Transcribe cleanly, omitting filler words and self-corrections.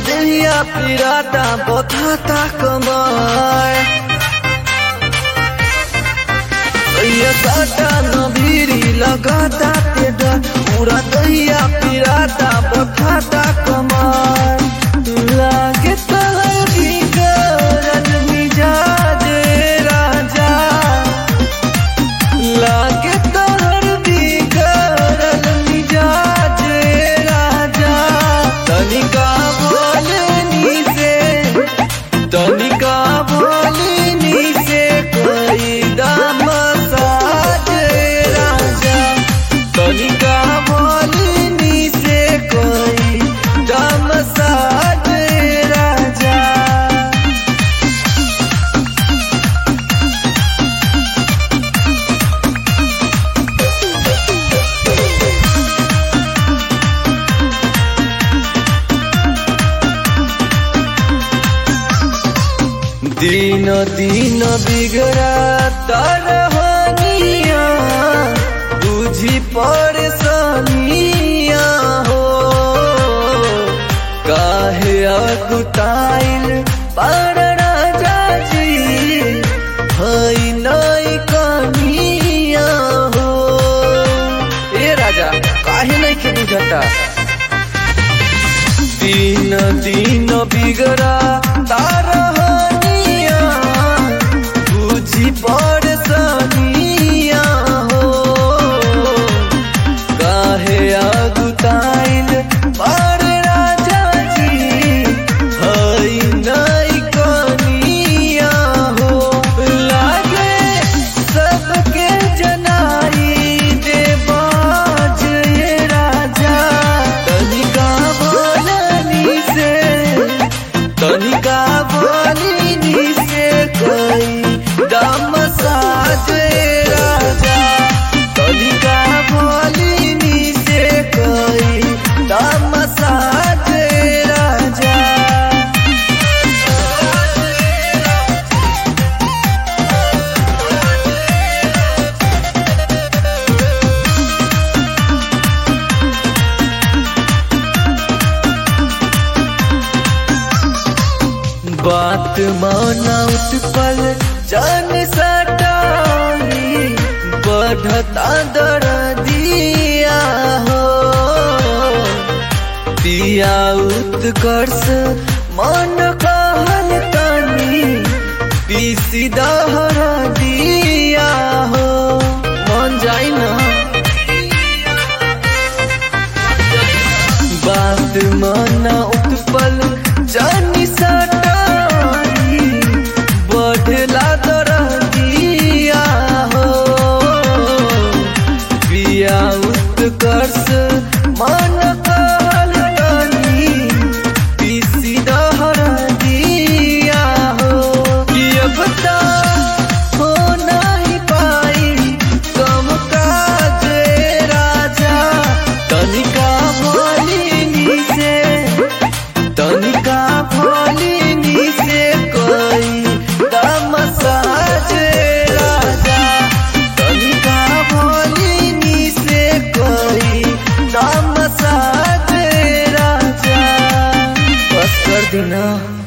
देहिया पिराता बथाता कमर ये साटा नबीरी लगाता तेरा पूरा दहिया पिराता बथाता कमर लागे तहरी करन मिजाज राजा लागे तहरी करन मिजाज राजा तनिका बोलनी से कोई दाम साज राजा तनिका बोलनी से कोई दाम साज राजा। दिन दिन बिगड़ा तरहनिया तुझी परेशानिया हो काहे अकुताइल पर राजा जी हई नई कनिया हो ए राजा काहे नहीं के बुझता दिन दिन बिगड़ा तारहनिया तुझी परेशानिया हो काहे अगुताइल पर राजा जी हई नई कनिया हो लागे सबके जनाई दे बाज ये राजा तनिका बोलनी से कोई दाम साज राजा तनिका बोलनी से कोई दाम साज राजा। बात माना उत्पल जान सटाई बढ़ता दर्दिया हो पिया उत्कर्ष मन कहल तनी पीसी दहर दिया हो मन जाई ना बात माना उत्पल जान सटा बढ़ला दर्दिया हो पिया उत्कर्ष मन कहल तनी पीसी दहर दिया हो कि अब हो नहीं पाई कम काज राजा तनिका बोलनी से कोई दाम साज राजा तनिका बोलनी से कोई दाम साज राजा बस कर देना।